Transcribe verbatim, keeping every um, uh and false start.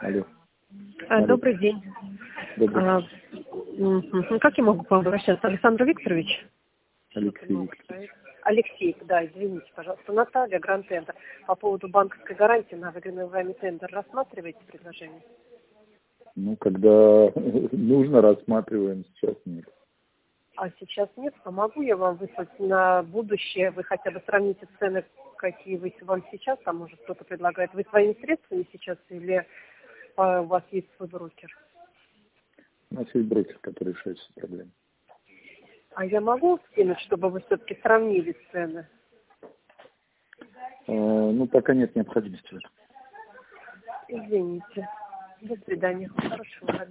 Алло. А, Алло. Добрый день. Добрый А, м, как я могу к вам обращаться? Александр Викторович? Алексей Викторович. Алексей, да, извините, пожалуйста. Наталья, Гранд Тендер. По поводу банковской гарантии на выигранный вами тендер рассматриваете предложение? Ну, когда нужно, рассматриваем, сейчас нет. А сейчас нет. А могу я вам выслать на будущее? Вы хотя бы сравните цены, какие вы вам сейчас, там может кто-то предлагает. Вы своими средствами сейчас или а, у вас есть свой брокер? У нас есть брокер, который решает все проблемы. А я могу скинуть, чтобы вы все-таки сравнили цены? А, ну, пока нет необходимости в этом. Извините. До свидания. Хорошего.